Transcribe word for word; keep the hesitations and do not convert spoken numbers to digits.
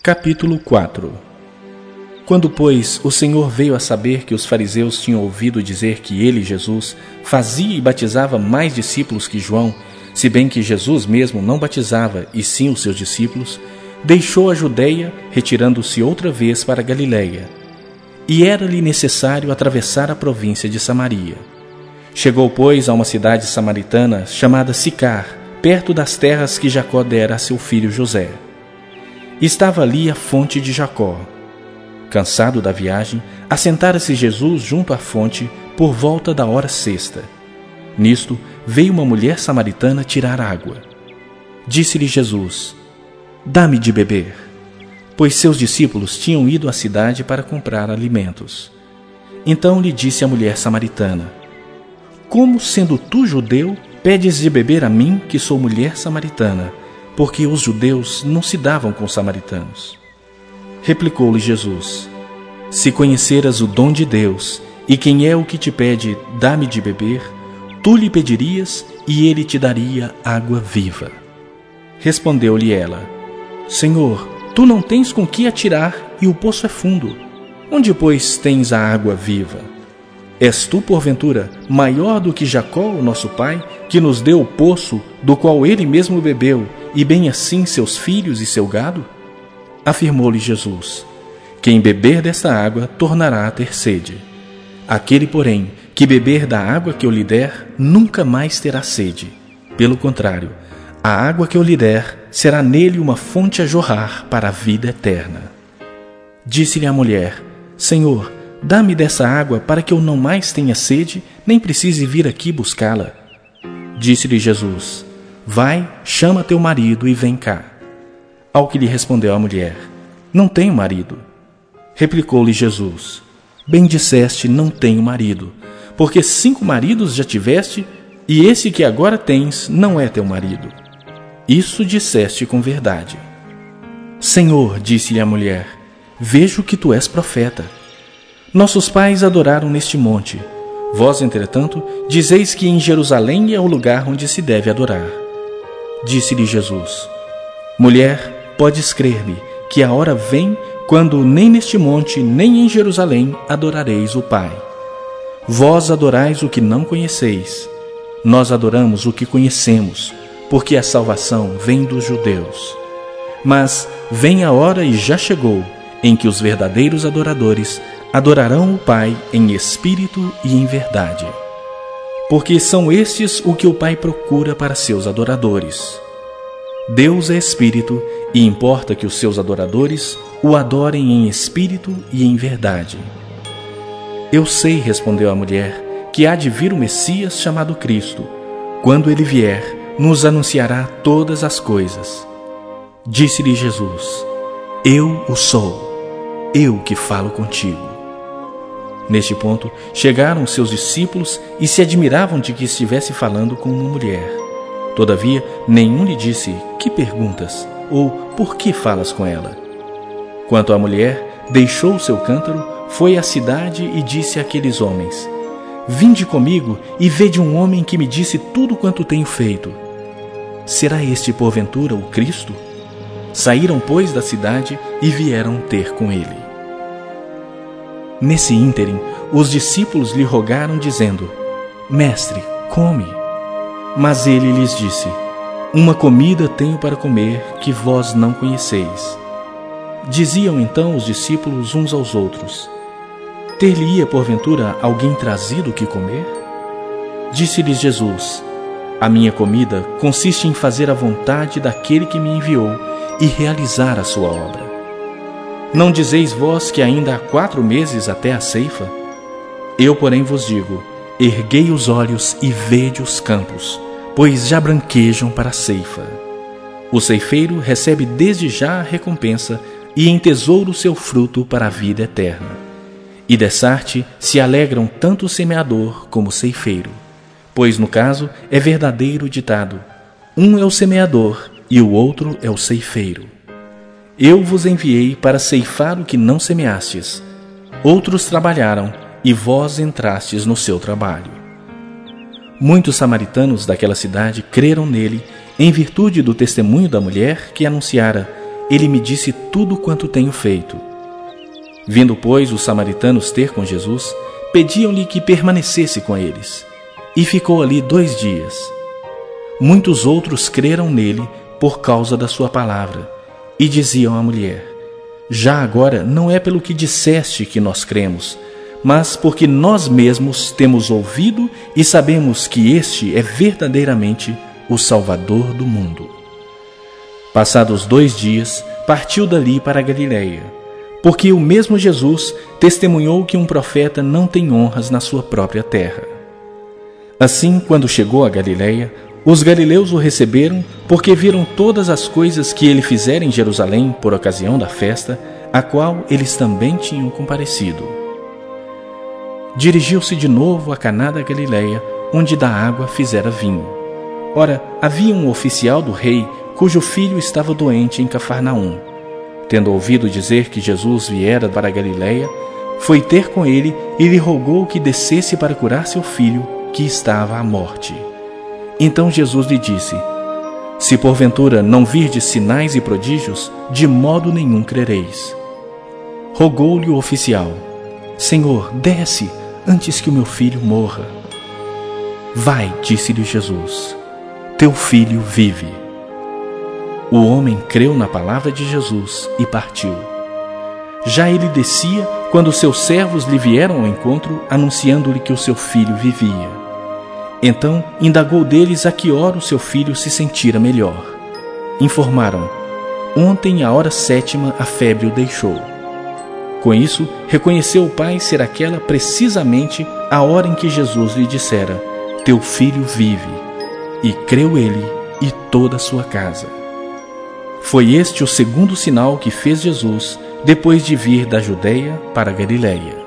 Capítulo quatro. Quando, pois, o Senhor veio a saber que os fariseus tinham ouvido dizer que ele, Jesus, fazia e batizava mais discípulos que João, se bem que Jesus mesmo não batizava, e sim os seus discípulos, deixou a Judeia, retirando-se outra vez para a Galiléia. E era-lhe necessário atravessar a província de Samaria. Chegou, pois, a uma cidade samaritana chamada Sicar, perto das terras que Jacó dera a seu filho José. Estava ali a fonte de Jacó. Cansado da viagem, assentara-se Jesus junto à fonte por volta da hora sexta. Nisto, veio uma mulher samaritana tirar água. Disse-lhe Jesus: "Dá-me de beber", pois seus discípulos tinham ido à cidade para comprar alimentos. Então lhe disse a mulher samaritana: "Como, sendo tu judeu, pedes de beber a mim, que sou mulher samaritana?" Porque os judeus não se davam com os samaritanos. Replicou-lhe Jesus: "Se conheceras o dom de Deus, e quem é o que te pede, dá-me de beber, tu lhe pedirias, e ele te daria água viva." Respondeu-lhe ela: "Senhor, tu não tens com que atirar, e o poço é fundo. Onde, pois, tens a água viva? És tu, porventura, maior do que Jacó, o nosso pai, que nos deu o poço, do qual ele mesmo bebeu, e bem assim seus filhos e seu gado?" Afirmou-lhe Jesus: "Quem beber desta água tornará a ter sede. Aquele, porém, que beber da água que eu lhe der, nunca mais terá sede. Pelo contrário, a água que eu lhe der será nele uma fonte a jorrar para a vida eterna." Disse-lhe a mulher: "Senhor, dá-me dessa água para que eu não mais tenha sede, nem precise vir aqui buscá-la." Disse-lhe Jesus: "Vai, chama teu marido e vem cá." Ao que lhe respondeu a mulher: "Não tenho marido." Replicou-lhe Jesus: "Bem disseste, não tenho marido, porque cinco maridos já tiveste, e esse que agora tens não é teu marido. Isso disseste com verdade." "Senhor", disse-lhe a mulher, "vejo que tu és profeta. Nossos pais adoraram neste monte. Vós, entretanto, dizeis que em Jerusalém é o lugar onde se deve adorar." Disse-lhe Jesus: "Mulher, podes crer-me, que a hora vem quando nem neste monte, nem em Jerusalém adorareis o Pai. Vós adorais o que não conheceis. Nós adoramos o que conhecemos, porque a salvação vem dos judeus. Mas vem a hora, e já chegou, em que os verdadeiros adoradores adorarão o Pai em espírito e em verdade. Porque são estes o que o Pai procura para seus adoradores. Deus é espírito, e importa que os seus adoradores o adorem em espírito e em verdade." "Eu sei", respondeu a mulher, "que há de vir o Messias chamado Cristo. Quando ele vier, nos anunciará todas as coisas." Disse-lhe Jesus: "Eu o sou, eu que falo contigo." Neste ponto, chegaram seus discípulos e se admiravam de que estivesse falando com uma mulher. Todavia, nenhum lhe disse: "Que perguntas?" ou "Por que falas com ela?" Quanto à mulher, deixou o seu cântaro, foi à cidade e disse àqueles homens: "Vinde comigo e vede um homem que me disse tudo quanto tenho feito. Será este, porventura, o Cristo?" Saíram, pois, da cidade e vieram ter com ele. Nesse ínterim, os discípulos lhe rogaram, dizendo: "Mestre, come." Mas ele lhes disse: "Uma comida tenho para comer que vós não conheceis." Diziam então os discípulos uns aos outros: "Ter-lhe-ia porventura alguém trazido o que comer?" Disse-lhes Jesus: "A minha comida consiste em fazer a vontade daquele que me enviou e realizar a sua obra. Não dizeis vós que ainda há quatro meses até a ceifa? Eu, porém, vos digo: erguei os olhos e vede os campos, pois já branquejam para a ceifa. O ceifeiro recebe desde já a recompensa e entesoura o seu fruto para a vida eterna. E dessarte se alegram tanto o semeador como o ceifeiro, pois no caso é verdadeiro o ditado: um é o semeador e o outro é o ceifeiro. Eu vos enviei para ceifar o que não semeastes. Outros trabalharam, e vós entrastes no seu trabalho." Muitos samaritanos daquela cidade creram nele, em virtude do testemunho da mulher que anunciara: ele me disse tudo quanto tenho feito. Vindo, pois, os samaritanos ter com Jesus, pediam-lhe que permanecesse com eles. E ficou ali dois dias. Muitos outros creram nele por causa da sua palavra, e diziam à mulher: já agora não é pelo que disseste que nós cremos, mas porque nós mesmos temos ouvido e sabemos que este é verdadeiramente o Salvador do mundo. Passados dois dias, partiu dali para a Galiléia, porque o mesmo Jesus testemunhou que um profeta não tem honras na sua própria terra. Assim, quando chegou a Galiléia, os galileus o receberam, porque viram todas as coisas que ele fizera em Jerusalém por ocasião da festa, a qual eles também tinham comparecido. Dirigiu-se de novo a Caná da Galiléia, onde da água fizera vinho. Ora, havia um oficial do rei, cujo filho estava doente em Cafarnaum. Tendo ouvido dizer que Jesus viera para a Galiléia, foi ter com ele e lhe rogou que descesse para curar seu filho, que estava à morte. Então Jesus lhe disse: se porventura não virdes sinais e prodígios, de modo nenhum crereis. Rogou-lhe o oficial: Senhor, desce, antes que o meu filho morra. Vai, disse-lhe Jesus, teu filho vive. O homem creu na palavra de Jesus e partiu. Já ele descia, quando seus servos lhe vieram ao encontro, anunciando-lhe que o seu filho vivia. Então indagou deles a que hora o seu filho se sentira melhor. Informaram: ontem, à hora sétima, a febre o deixou. Com isso, reconheceu o pai ser aquela precisamente a hora em que Jesus lhe dissera: teu filho vive. E creu ele e toda a sua casa. Foi este o segundo sinal que fez Jesus depois de vir da Judeia para a Galiléia.